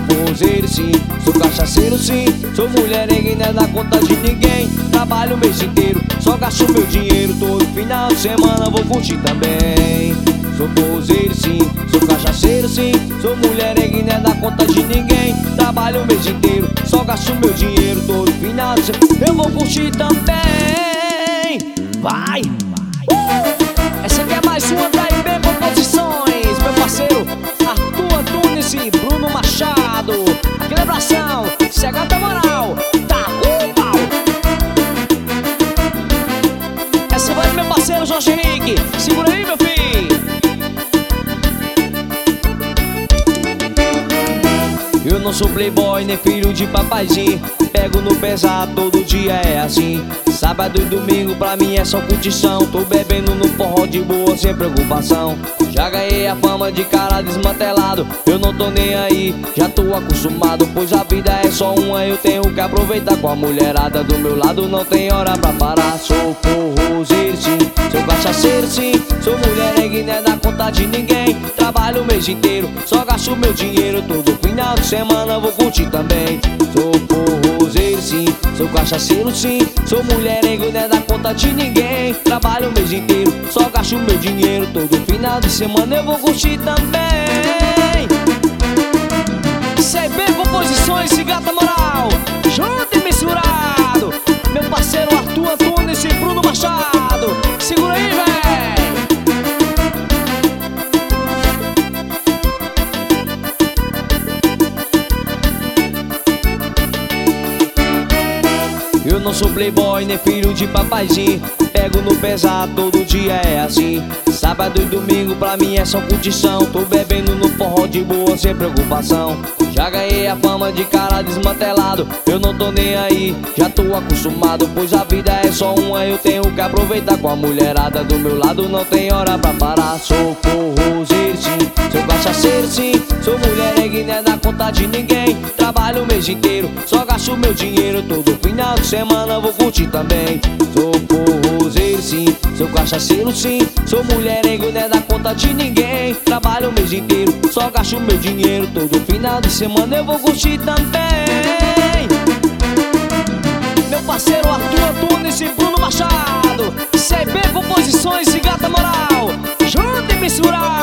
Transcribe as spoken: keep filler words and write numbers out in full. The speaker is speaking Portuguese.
forrozeiro sim, sou cachaceiro sim, sou mulherengue e não é da conta de ninguém. Trabalho o mês inteiro, só gasto meu dinheiro. Todo final de semana vou curtir também. Sou forrozeiro sim, sou cachaceiro sim, sou mulherengue e não é da conta de ninguém. Trabalho o mês inteiro, só gasto meu dinheiro. Todo final de semana eu vou curtir também. Vai! Uh! Essa aqui é mais uma da I B Composições, meu parceiro Arthur Antunes e Bruno Machado. Aquele abração, C H tá moral, tá o pau. Essa vai do meu parceiro Jorge Henrique, segura aí meu filho. Eu não sou playboy nem filho de papaizinho, pego no pesado, todo dia é assim. Sábado e domingo pra mim é só curtição, tô bebendo no forró de boa sem preocupação. Já ganhei a fama de cara desmantelado, eu não tô nem aí, já tô acostumado. Pois a vida é só uma, eu tenho que aproveitar. Com a mulherada do meu lado não tem hora pra parar. Sou forrozeiro sim, sou cachaceiro sim, sou mulherengue não é da conta de ninguém. Trabalho o mês inteiro, só gasto meu dinheiro. Todo final de semana vou curtir também. Sou forrozeiro sim, sou cachaceiro sim, sou mulherengue não é da conta de ninguém. Trabalho o mês inteiro, só gasto meu dinheiro. Todo final de semana eu vou curtir também. C B Composições e Gata Moral, junto e misturado. Meu parceiro Arthur Antunes e Bruno Machado, segura aí, véi. Eu não sou playboy nem filho de papaizinho, pego no pesado, todo dia é assim. Sábado e domingo pra mim é só curtição, tô bebendo no forró de boa sem preocupação. Já ganhei a fama de cara desmantelado, eu não tô nem aí, já tô acostumado. Pois a vida é só uma, eu tenho que aproveitar. Com a mulherada do meu lado não tem hora pra parar. Sou forrozeiro sim, sou cachaceiro sim, sou mulherengue não é da conta de ninguém. Trabalho o mês inteiro, só gasto meu dinheiro. Todo final de semana vou curtir também. Sou forrozeiro sim, sou cachaceiro sim, sou mulherengue não é da conta de ninguém. Trabalho o mês inteiro, só gasto meu dinheiro. Todo final de semana eu vou curtir também. Meu parceiro Arthur Antunes e Bruno Machado, C B Composições e Gata Moral, junto e misturado.